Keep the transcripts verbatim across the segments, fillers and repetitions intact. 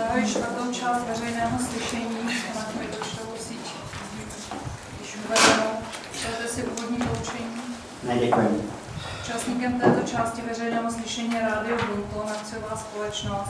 Zahajuji čtvrtou část veřejného slyšení na Kmitočtovou síť. Když uvedenou, přejete si úvodní poučení? Ne, děkuji. Účastníkem této části veřejného slyšení je Rádio Bonton, akciová společnost.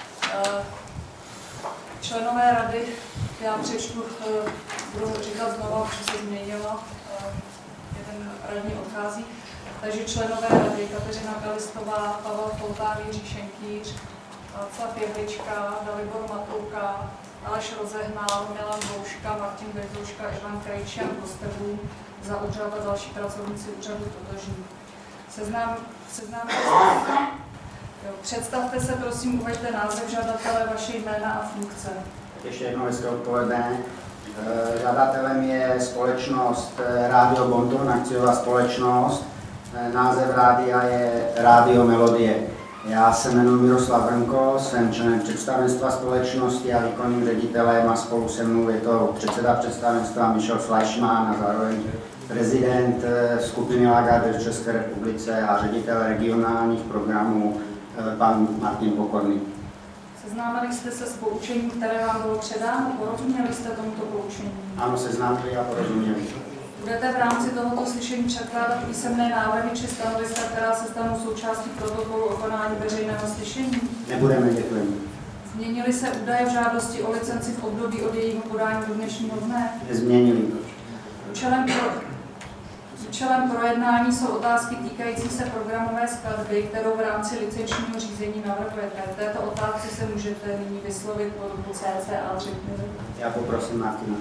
Členové rady, já přečtu, budu říkat znovu, protože se změnilo, jeden radní odchází. Takže členové rady Kateřina Kalistová, Pavel Foltár, Jiří Šenkýř, Václav Jehlička, Dalibor Matouka, Aleš Rozehnal, Milan Bouška, Martin Bezouška, Ivan Krejčí a Kostebů za úřad a další pracovníci úřadu totožní. Seznám, seznámte se. Jo, představte se, prosím, uveďte název žadatele, vaše jména a funkce. Ještě jednou hezké odpoledne. Žadatelem je společnost Rádio Bonton, akciová společnost. Název rádia je Rádio Melodie. Já se jmenuji Miroslav Brnko, jsem členem představenstva společnosti a výkonným ředitelem a spolu se mnou je to předseda představenstva Michel Fleischmann a zároveň prezident skupiny Lagarde v České republice a ředitel regionálních programů pan Martin Pokorný. Seznámili jste se s poučením, které vám bylo předáno? Porozuměli jste tomuto poučení? Ano, seznámili a porozuměli. Budete v rámci tohoto slyšení předkládat písemné návrhy či stanoviska, která se stanou součástí protokolu o konání veřejného slyšení? Nebudeme, děkuji. Změnily se údaje v žádosti o licenci v období od jejího podání do dnešního dne? Nezměnili. Účelem, pro... Účelem projednání jsou otázky týkající se programové skladby, kterou v rámci licenčního řízení navrhujete. V této otázce se můžete nyní vyslovit po dobu cca tři minuty. Já poprosím Martina.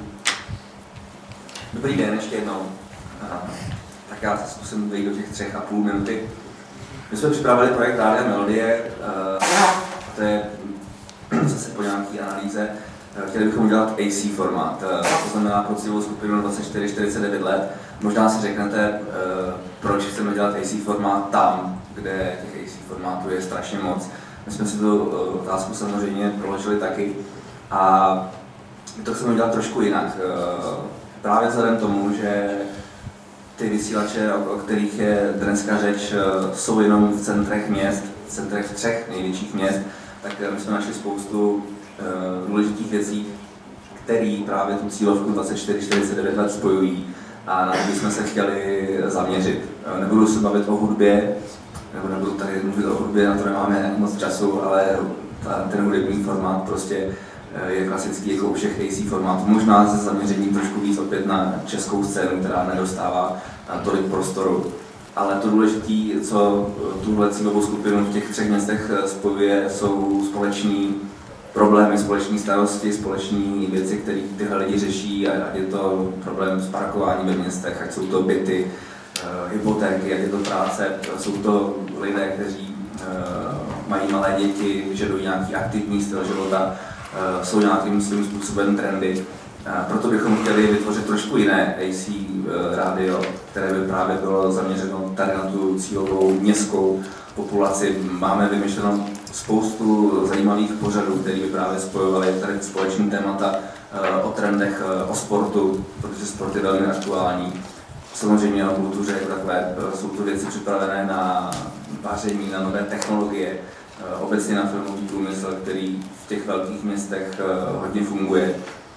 Dobrý den, ještě jednou. Tak já se zkusím vejít do těch třech a půl minuty. My jsme připravili projekt Rádia Melodie, to je zase po nějaké analýze. Chtěli bychom udělat A C formát, to znamená pro cílovou skupinu dvacet čtyři čtyřicet devět let. Možná si řeknete, proč chceme dělat A C formát tam, kde těch A C formátů je strašně moc. My jsme si tu otázku samozřejmě proložili taky a to chceme dělat trošku jinak. Právě vzhledem tomu, že ty vysílače, o kterých je dneska řeč, jsou jenom v centrech měst, v centrech třech největších měst, tak my jsme našli spoustu uh, důležitých věcí, které právě tu cílovku dvacet čtyři čtyřicet devět let spojují a na to bychom se chtěli zaměřit. Nebudu se bavit o hudbě, nebo nebudu tady mluvit o hudbě, na to nemáme moc času, ale ta, ten hudební formát prostě je klasický jako u všech A C formátů. Možná se zaměřením trošku víc opět na českou scénu, která nedostává tolik prostoru. Ale to důležité, co tuhle cílovou skupinu v těch třech městech spojuje, jsou společní problémy, společní starosti, společní věci, které tyhle lidi řeší, ať je to problém s parkováním ve městech, ať jsou to byty, hypotéky, ať je to práce. Jsou to lidé, kteří mají malé děti, vyžadují nějaký aktivní styl života, jsou nějakým svým způsobem trendy. Proto bychom chtěli vytvořit trošku jiné A C rádio, které by právě bylo zaměřeno tady na tu cílovou městskou populaci. Máme vymyšleno spoustu zajímavých pořadů, které by právě spojovaly tady společný témata o trendech, o sportu, protože sport je velmi aktuální. Samozřejmě o kultuře jako takové, jsou to věci připravené na vaření, na nové technologie, obecně na filmový průmysl, který v těch velkých městech hodně funguje.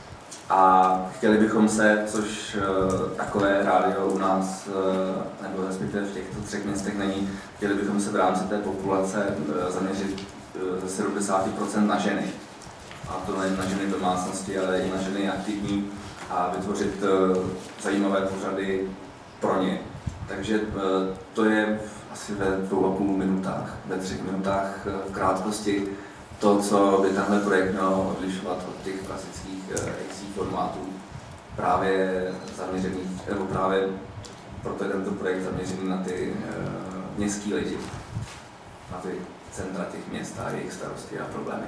A chtěli bychom se, což takové rádio u nás, nebo respektive v těchto třech městech není, chtěli bychom se v rámci té populace zaměřit ze sedmdesát procent na ženy. A to nejen na ženy domácnosti, ale i na ženy aktivní a vytvořit zajímavé pořady pro ně. Takže to je asi ve dvou a půl minutách, ve třech minutách v krátkosti to, co by tenhle projekt měl odlišovat od těch klasických A C formátů, právě zaměřených, nebo právě proto je tento projekt zaměřený na ty uh, městský lidi, na ty centra těch měst a jejich starosti a problémy.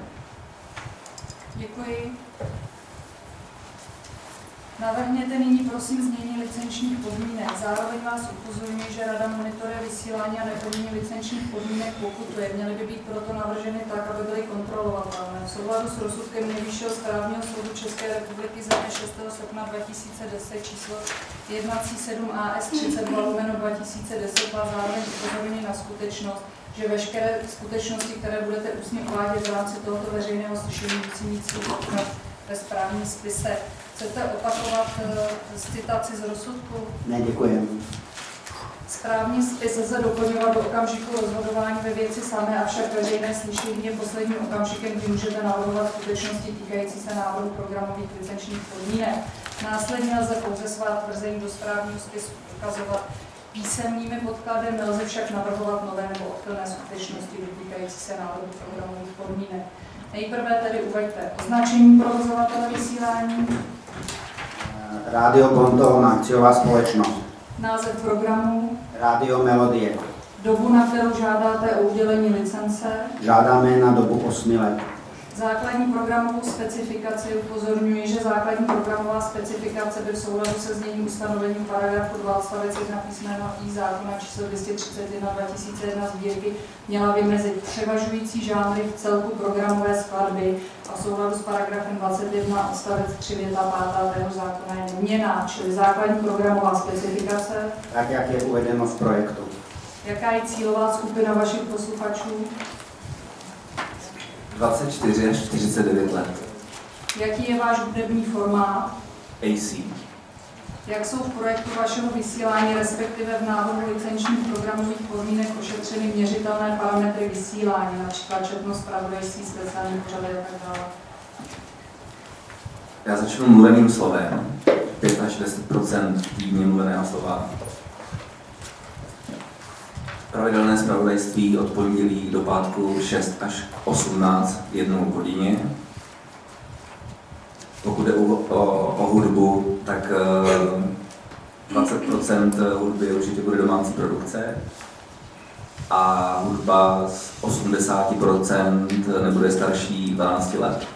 Děkuji. Navrhněte nyní prosím změní licenčních podmínek. Zároveň vás upozorňuji, že Rada monitoruje vysílání a neplnění licenčních podmínek pokutuje. Měly by být proto navrženy tak, aby byly kontrolovatelné. V souladu s rozsudkem Nejvyššího správního soudu České republiky ze dne šestého srpna dva tisíce deset číslo jednací sedm A S třicet dva lomeno dva tisíce deset vás zároveň upozorňuji na skutečnost, že veškeré skutečnosti, které budete ústně uvádět v rámci tohoto veřejného slyšení, musí mít svůj odkaz ve správním spise. Chcete opakovat uh, citaci z rozsudku? Ne, děkuji. Správní spis lze doplňovat do okamžiku rozhodování ve věci samé, avšak veřejné slyšení je posledním okamžikem, kdy můžete navrhovat skutečnosti týkající se návrhu programových licenčních podmínek. Následně lze pouze svá tvrzení do správního spisu ukazovat písemnými podklady, nelze však navrhovat nové nebo odchylné skutečnosti dotýkající se návrhu programových podmínek. Nejprve tedy uveďte označení provozovatele vysílání. Rádio Bonton, akciová společnost. Název programu. Rádio Melodie. Dobu, na kterou žádáte o udělení licence. Žádáme na dobu osmi let. Základní programovou specifikaci upozorňuji, že základní programová specifikace by v souladu se zněním ustanovení paragrafu dva odstavec jedna písmeno I zákona číslo dvě stě třicet jedna dva tisíce jedna sbírky měla vymezit převažující žánry v celku programové skladby a v souladu s paragrafem dvacet jedna odstavec tři věta pátá téhož zákona je neměnná, čili základní programová specifikace. Tak, jak je uvedeno v projektu. Jaká je cílová skupina vašich posluchačů? dvacet čtyři až čtyřicet devět let. Jaký je váš hudební formát? A C. Jak jsou v projektu vašeho vysílání, respektive v návrhu licenčních programových podmínek ošetřeny měřitelné parametry vysílání, například četnost zpravodajství, speciální pořady a tak dále? Já začnu mluveným slovem. pět až deset procent týdně mluveného slova. Pravidelné zpravodajství od pondělí do pátku šest až osmnáct jednou hodině. Pokud je o, o, o hudbu, tak dvacet procent hudby určitě bude domácí produkce a hudba z osmdesát procent nebude starší dvanáct let.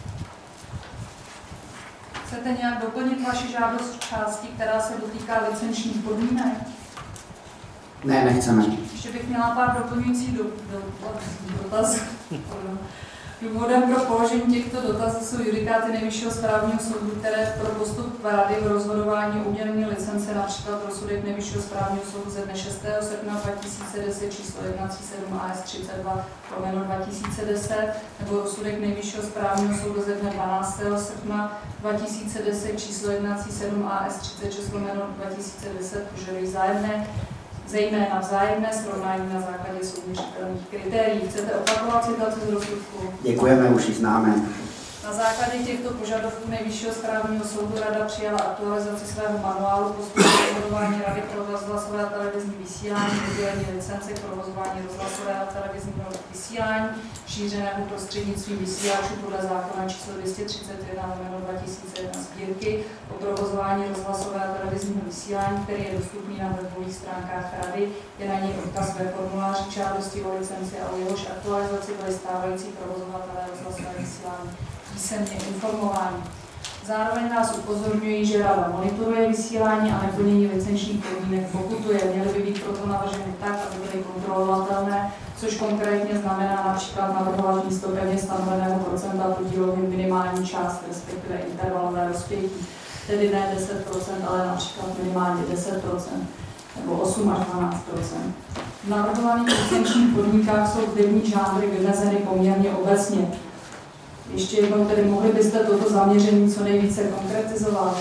Chcete nějak doplnit vaši žádost v části, která se dotýká licenčních podmínek? Ne, nechceme. Ještě bych měla pár doplňujících do, do, dotazů. Důvodem pro položení těchto dotazů jsou judikáty Nejvyššího správního soudu, které pro postup rady v rozhodování o udělení licence, například rozsudek Nejvyššího správního soudu ze dne šestého srpna dva tisíce deset číslo jednací sedm A S třicet dva lomeno dva tisíce deset nebo rozsudek Nejvyššího správního soudu ze dne dvanáctého srpna dva tisíce deset číslo jednací sedm A S třicet šest lomeno dva tisíce deset požadují vzájemné zejména vzájemné srovnání na základě souměřitelných kritérií. Chcete opakovat citaci z rozsudku? Děkujeme, už ji známe. Na základě těchto požadavků Nejvyššího správního soudu Rada přijala aktualizaci svého manuálu postupu rozhodování Rady pro rozhlasové a televizní vysílání, udělení licence k provozování rozhlasové a televizního vysílání, šířeného prostřednictvím vysílačů podle zákona číslo dvě stě třicet jedna lomeno dva tisíce jedna sbírky o provozování rozhlasové a televizního vysílání, který je dostupný na webových stránkách Rady. Je na něj odkaz ve formuláři žádosti o licenci a o jehož aktualizaci byly stávající provozovatelé rozhlasové vysílání písemně informování. Zároveň nás upozorňují, že Rada monitoruje vysílání a neplnění licenčních podmínek pokutuje. Měly by být proto navrženy tak, aby byly kontrolovatelné, což konkrétně znamená například navrhovat místo pevně stanoveného procenta podílovým minimální část, respektive intervalové rozpětí, tedy ne deset procent, ale například minimálně deset procent nebo osm až dvanáct procent. V navrhovaných licenčních podmínkách jsou hudební žánry vymezeny poměrně obecně. Ještě jednou tedy mohli byste toto zaměření co nejvíce konkretizovat?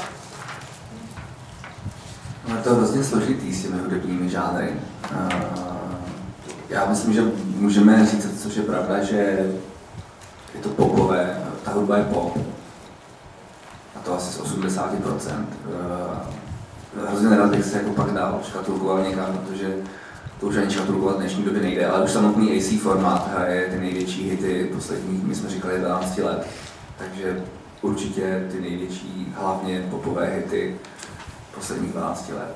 No, je to hrozně složitý s těmi hudebními žánry. Já myslím, že můžeme říct, což je pravda, že je to popové, ta hudba je pop. A to asi z osmdesát procent. Hrozně nerad bych se jako pak dál škatulkoval někam, protože to už ani škatulkovat v dnešní době nejde, ale už samotný A C formát hraje ty největší hity posledních, my jsme říkali, dvanáct let. Takže určitě ty největší, hlavně popové hity posledních dvanáct let.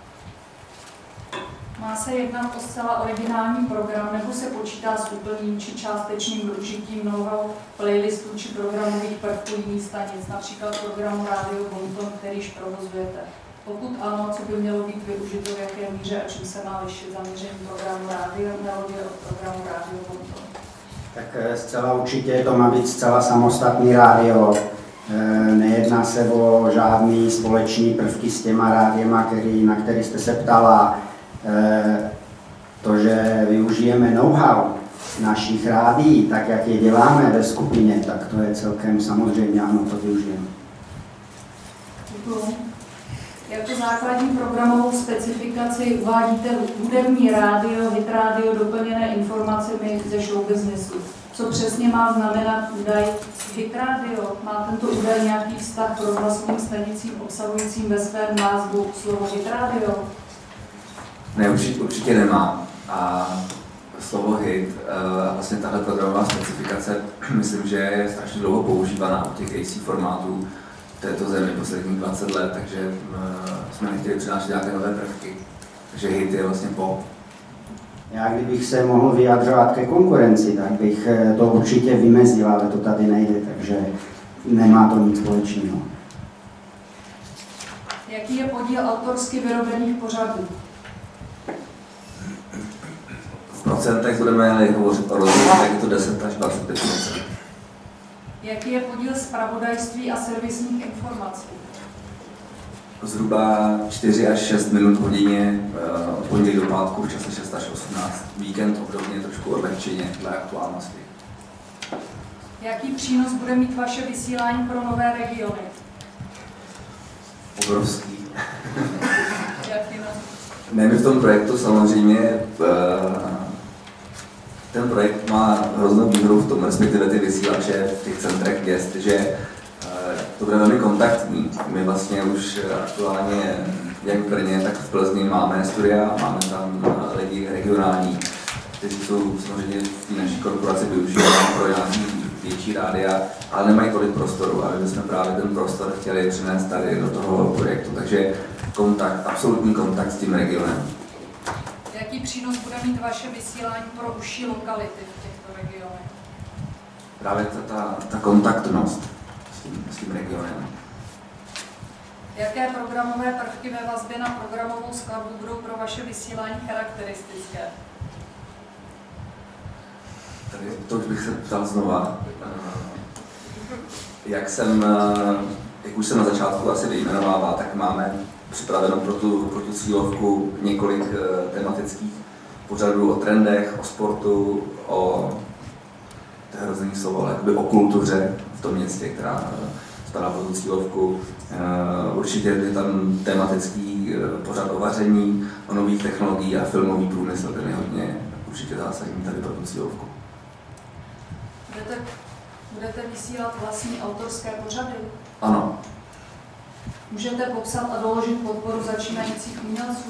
Má se jednat o zcela originální program, nebo se počítá s úplným či částečným využitím know-how playlistů či programových prvků jiných stanic, například programu Radio Bonton, kterýž provozujete? Pokud ano, co by mělo být využito, v jaké míře a čím se má lišit zaměření programu Radio Melodie od programu Radio Bonton? Tak zcela určitě to má být zcela samostatný rádio. Nejedná se o žádný společný prvky s těma rádiema, který, na který jste se ptala. To, že využijeme know-how našich rádií, tak jak je děláme ve skupině, tak to je celkem samozřejmě, ano, to využijeme. Děkuji. Jako základní programovou specifikaci uvádíte hudební rádio, hit rádio doplněné informacemi ze showbiznesu. Co přesně má znamenat údaj hit rádio? Má tento údaj nějaký vztah k rozhlasovým stanicím obsahujícím ve svém názvu slovo hit rádio? Ne, určitě, určitě nemá. A slovo hit, a vlastně tahle programová specifikace, myslím, že je strašně dlouho používaná u těch A C formátů v této zemi posledních dvacet let, takže jsme nechtěli přinášet nějaké nové prvky. Takže hit je vlastně pop. Já kdybych se mohl vyjadřovat ke konkurenci, tak bych to určitě vymezil, ale to tady nejde, takže nemá to nic společného. Jaký je podíl autorsky vyrobených pořadů? V procentech budeme hovořit o rozhodnutí, tak je to deset až dvacet pět procent. Jaký je podíl zpravodajství a servisních informací? Zhruba čtyři až šest minut hodině od pondělí do pátku v čase šest až osmnáct. Víkend obdobně trošku odlehčeně dle aktuálnosti. Jaký přínos bude mít vaše vysílání pro nové regiony? Obrovský. Jaký no? Ne, my v tom projektu samozřejmě, ten projekt má hroznou výhodu v tom, respektive ty vysílače v těch centrech měst, že to bude velmi kontaktní. My vlastně už aktuálně jak v Brně, tak v Plzni máme studia, máme tam lidi regionální, kteří jsou samozřejmě v té naší korporaci využíváni pro nějaký větší rádia, ale nemají tolik prostoru a my jsme právě ten prostor chtěli přinést tady do toho projektu. Takže kontakt, absolutní kontakt s tím regionem. Jaký přínos bude mít vaše vysílání pro užší lokality v těchto regionech? Právě ta, ta, ta kontaktnost s tím, s tím regionem. Jaké programové prvky ve vazbě na programovou skladbu budou pro vaše vysílání charakteristické? Tady to už bych se ptal znova. Jak jsem, jak už jsem na začátku asi vyjmenovával, tak máme připraveno pro tu, pro tu cílovku několik tematických pořadů o trendech, o sportu, o, to je hrozný slovo, ale jakoby o kultuře v tom městě, která spadá pod tu cílovku. Určitě je tam tematický pořad o vaření, o nových technologií a filmový průmysl, ten je hodně určitě zásadní tady pro tu cílovku. Budete, budete vysílat vlastní autorské pořady? Ano. Můžete popsat a doložit podporu začínajících umělců?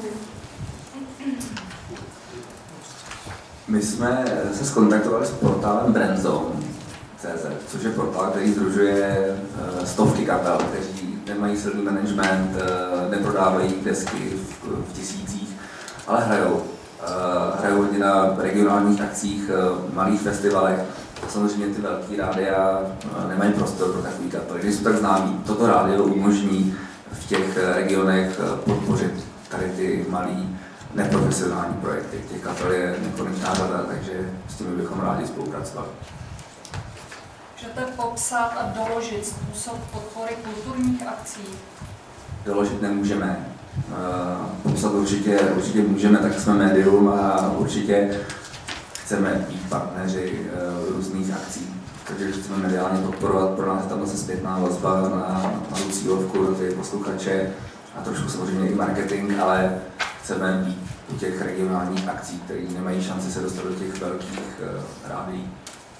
My jsme se skontaktovali s portálem Brandzone tečka cé zet, což je portál, který sdružuje stovky kapel, kteří nemají silný management, neprodávají desky v, v tisících, ale hrajou. Hrajou hodně na regionálních akcích, malých festivalech. Samozřejmě ty velký rádia nemají prostor pro takový kapely, když jsou tak známí. Toto rádio umožní v těch regionech podpořit tady ty malý neprofesionální projekty. Těch kapel je nekonečná řada, takže s tím bychom rádi spolupracovali. Můžete popsat a doložit způsob podpory kulturních akcí? Doložit nemůžeme. Popsat určitě, určitě můžeme, tak jsme médium a určitě chceme být partneři různých akcí. Takže chceme mediálně podporovat, pro nás je tam zase zpětná vazba na, na tu cílovku, na ty posluchače a trošku samozřejmě i marketing, ale chceme být u těch regionálních akcí, které nemají šanci se dostat do těch velkých uh, rádií.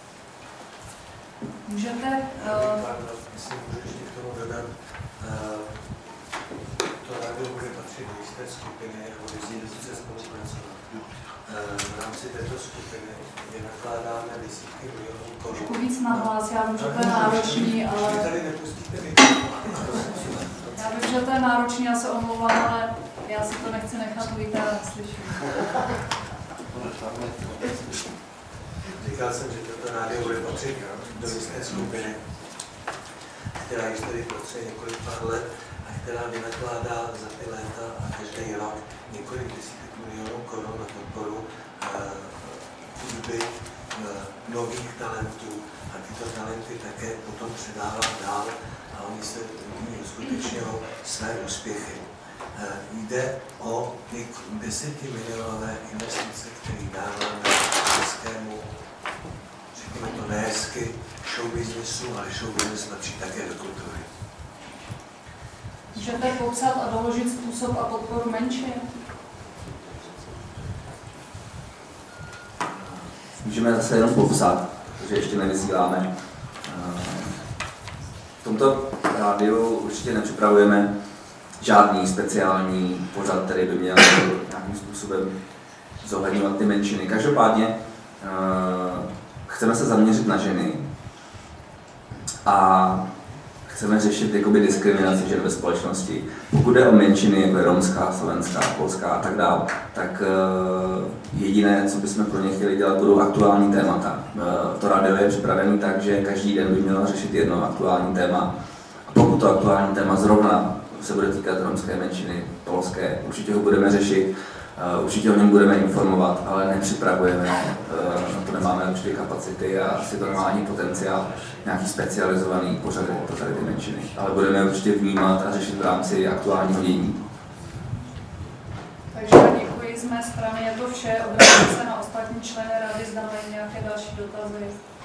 Můžete... Uh... Myslím, že ještě k tomu dodat, uh, to rádio bude patřit do jisté skupiny a bude s ní sice spolupracovat. Uh, v rámci této skupiny je nakládáme desítky milionů korun. Trošku víc nahlas, já vím, že to je náročný, ale... Vy tady nepustíte mi. Já vím, že to je náročný, já se omlouvám, ale já si to nechci nechat ujít a slyším. Říkal jsem, že toto rádio bude patřit do jisté skupiny, která již tady pracuje několik pár let a která vynakládá za ty léta a každý rok několik desítek milionů korun na podporu hudby nových talentů a tyto talenty také potom předává dál a oni se uskutečňují své úspěchy. Jde o ty desetimilionové investice, které dáváme českému, řekněme to nehezky, show businessu, ale show business patří také do kultury. Můžete popsat a doložit způsob a podporu menšin? Můžeme zase jenom popsat, protože ještě nevysíláme. V tomto rádiu určitě nepřipravujeme žádný speciální pořad, který by měl nějakým způsobem zohledňovat ty menšiny. Každopádně chceme se zaměřit na ženy a chceme řešit jakoby diskriminaci žen ve společnosti. Pokud jde o menšiny, jako je romská, slovenská, polská a tak dále, tak jediné, co bychom pro ně chtěli dělat, budou aktuální témata. To rádio je připravené tak, že každý den by mělo řešit jedno aktuální téma. A pokud to aktuální téma zrovna se bude týkat romské menšiny, polské, určitě ho budeme řešit, určitě o něm budeme informovat, ale nepřipravujeme, na to nemáme určitě kapacity a asi to nemá ani potenciál nějaký specializovaný pořad pro tady ty menšiny. Ale budeme určitě vnímat a řešit v rámci aktuálního dění. Takže děkuji z mé strany, je to vše. Obracím se na ostatní členy rady, zda mají nějaké další dotazy.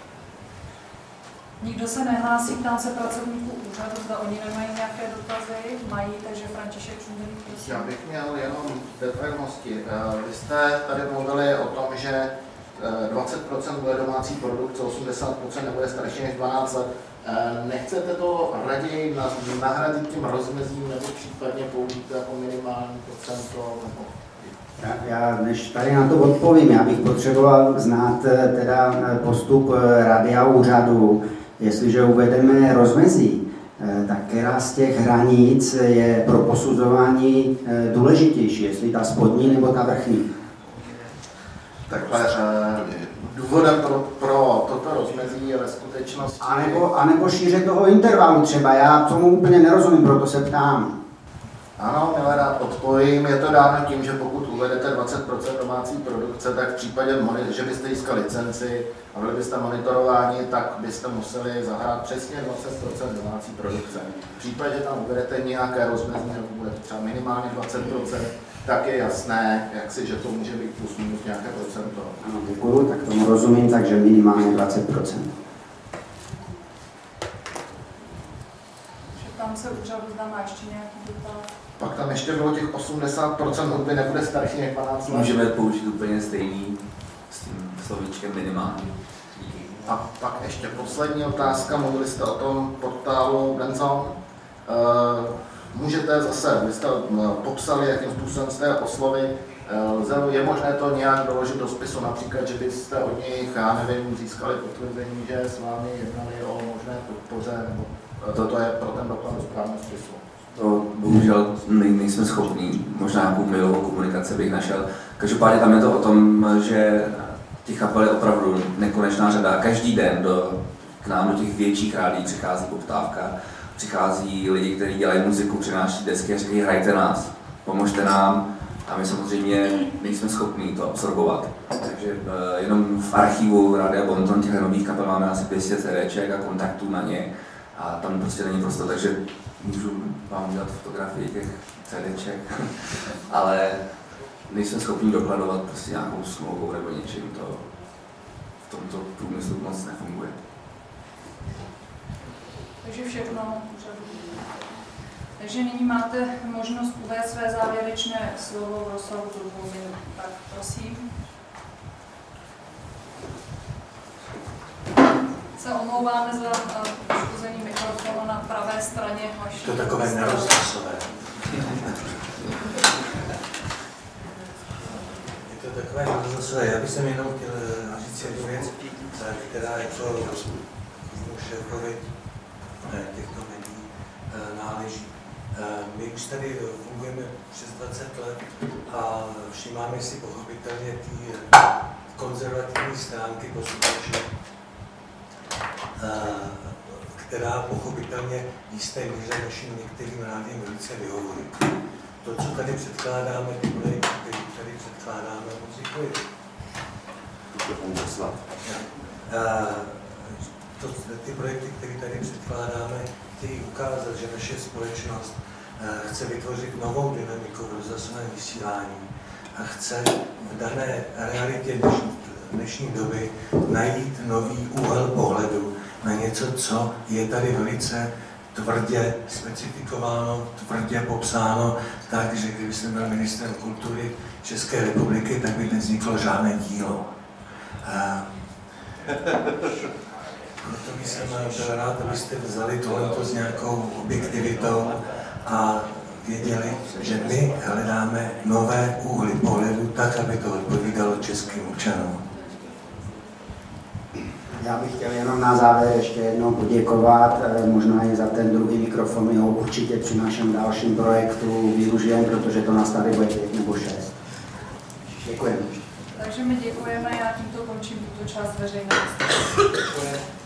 Nikdo se nehlásí, ptám se pracovníků úřadu, zda oni nemají nějaké dotazy. Mají, takže František Čundelík, prosím. Já bych měl jenom detailnosti. Vy jste tady mluvili o tom, že dvacet procent bude domácí produkce, osmdesát procent nebude starší než dvanáct let. Nechcete to raději nahradit tím rozmezím nebo případně použít jako minimální procento? Nebo... Já, já než tady na to odpovím, já bych potřeboval znát teda postup rady a úřadu. Jestliže uvedeme rozmezí, tak která z těch hranic je pro posuzování důležitější, jestli ta spodní nebo ta vrchní? Takhle důvodem pro, pro toto rozmezí je ve skutečnosti... A nebo, a nebo šíře toho intervalu třeba, já tomu úplně nerozumím, proto se ptám. Ano, milé rád odpovím. Je to dáno tím, že pokud uvedete dvacet procent domácí produkce, tak v případě, že byste získali licenci a byli byste monitorováni, tak byste museli zahrát přesně dvacet procent domácí produkce. V případě, že tam uvedete nějaké rozmezí, nebo bude třeba minimálně dvacet procent, tak je jasné, jak si, že to může být plus minus nějaké procento. Ano, děkuju, tak tomu rozumím, takže minimálně dvacet procent. Tam se úřadu zdá, má ještě nějaký dotaz. Pak tam ještě bylo těch osmdesát procent hudby nebude starší než dvanáct let. Můžeme použít úplně stejný s tím slovíčkem minimální. A pak ještě poslední otázka, mluvili jste o tom portálu Benzon. Můžete zase, vy jste popsali, jakým způsobem jste je oslovili. Je možné to nějak doložit do spisu, například, že byste od nich, já nevím, získali potvrzení, že s vámi jednali o možné podpoře, nebo toto je pro ten doklad do správného spisu? To bohužel nejsme schopní, možná nějakou mailovou komunikaci bych našel. Každopádně tam je to o tom, že těch kapel je opravdu nekonečná řada. Každý den do, k nám do těch větších rádií přichází poptávka, přichází lidi, kteří dělají muziku, přináší desky a říkají, hrajte nás, pomožte nám. A my samozřejmě nejsme schopní to absorbovat. Takže uh, jenom v archivu Rádia Bonton těch nových kapel máme asi dvě stě CDček a kontaktů na ně. A tam prostě není prostor, takže můžu vám udělat fotografii těch CDček, ale nejsme schopni dokladovat prostě nějakou smlouvou nebo něčím, to v tomto průmyslu moc nefunguje. Takže všechno úřadu. Takže nyní máte možnost uvést své závěrečné slovo v rozsahu druhou minutu. Tak prosím. Se omlouváme za poškození mikrofonu na pravé straně vaší. To takové nerozhlasové. Je to takové nerozhlasové. Já bych sem jenom chtěl říct jednu věc, která je pro šéfovi těchto médií náleží. My už tady fungujeme přes dvacet let a všimáme si pochopitelně ty konzervativní stránky posluchačů, která pochopitelně jisté míře našim některým rádím velice vyhovuje. To, co tady předkládáme, ty projekty, které tady předkládáme, moc děkuji. To, ty projekty, které tady předkládáme, chtějí ukázat, že naše společnost chce vytvořit novou dynamiku v rozhlasovém vysílání a chce v dané realitě dnešní, dnešní doby najít nový úhel pohledu na něco, co je tady velice tvrdě specifikováno, tvrdě popsáno, tak, že kdyby jsem byl ministrem kultury České republiky, tak by nevzniklo žádné dílo. A proto bych jsem byl rád, abyste vzali tohleto s nějakou objektivitou a věděli, že my hledáme nové úhly pohledu tak, aby to odpovídalo českým občanům. Já bych chtěl jenom na závěr ještě jednou poděkovat, možná i za ten druhý mikrofon, my ho určitě při našem dalším projektu využijeme, protože to nás tady bude pět nebo šest. Děkujeme. Takže my děkujeme, já tímto končím tuto část veřejné diskuse.